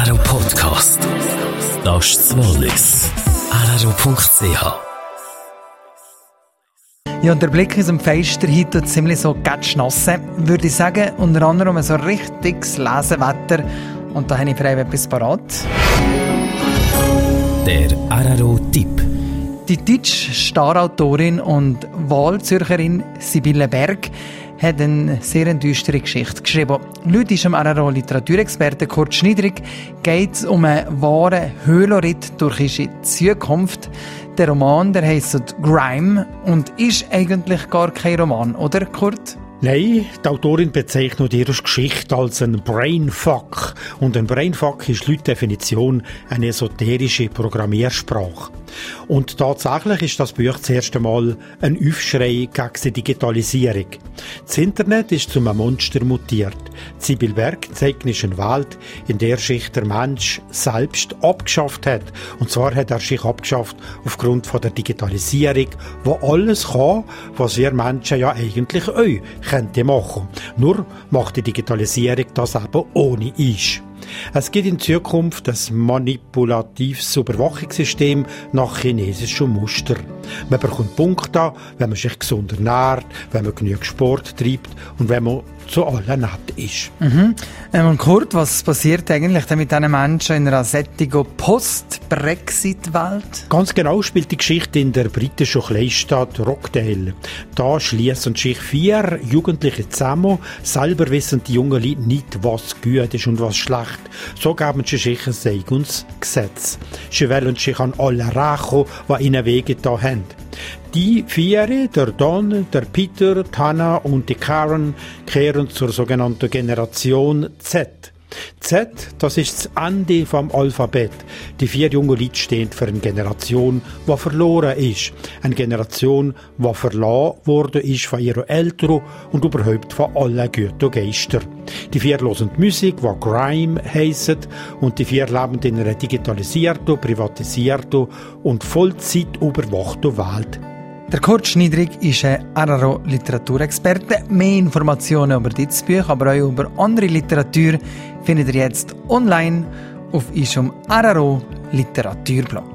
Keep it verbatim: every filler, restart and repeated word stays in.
R R O Podcast. Das ist das Wallis. R R O Punkt C H. Ja, und der Blick aus dem Fenster heute ziemlich so gatschnasse, würde ich sagen. Unter anderem so richtiges Lesewetter. Und da habe ich für euch etwas parat. Der R R O-Tipp. Die deutsche Starautorin und Wahlzürcherin Sibylle Berg hat eine sehr düstere Geschichte geschrieben. Laut ist dem R R O-Literaturexperten Kurt Schnidrig geht es um einen wahren Höhlenritt durch unsere Zukunft. Der Roman, der heisst Grime und ist eigentlich gar kein Roman, oder Kurt? Nein, die Autorin bezeichnet ihre Geschichte als ein Brainfuck. Und ein Brainfuck ist laut Definition eine esoterische Programmiersprache. Und tatsächlich ist das Buch das erste Mal ein Aufschrei gegen die Digitalisierung. Das Internet ist zu einem Monster mutiert. Sibylle Berg zeichnet eine Welt, in der sich der Mensch selbst abgeschafft hat. Und zwar hat er sich abgeschafft aufgrund von der Digitalisierung, wo alles kann, was wir Menschen ja eigentlich auch könnte machen. Nur macht die Digitalisierung das eben ohne uns. Es gibt in Zukunft ein manipulatives Überwachungssystem nach chinesischem Muster. Man bekommt Punkte, wenn man sich gesund ernährt, wenn man genug Sport treibt und wenn man zu allen nett ist. Mhm. Ähm, und Kurt, was passiert eigentlich mit diesen Menschen in einer sättigen Post-Brexit-Welt? Ganz genau spielt die Geschichte in der britischen Kleinstadt Rockdale. Da schließen sich vier Jugendliche zusammen. Selber wissen die jungen Leute nicht, was gut ist und was schlecht. So geben sie sich ein eigenes Gesetz. Sie wollen sich an alle rächen, die ihnen wehgetan haben. Die vier, der Don, der Peter, die Hannah und die Karen, kehren zur sogenannten Generation Z. Z, das ist das Ende vom Alphabet. Die vier jungen Leute stehen für eine Generation, die verloren ist. Eine Generation, die verlassen worden ist von ihren Eltern und überhaupt von allen guten Geistern. Die vier hören die Musik, die Grime heisst, und die vier leben in einer digitalisierten, privatisierten und Vollzeit überwachten Welt. Der Kurt Schnidrig ist ein R R O-Literaturexperte. Mehr Informationen über dieses Buch, aber auch über andere Literatur findet ihr jetzt online auf unserem R R O-Literaturblog.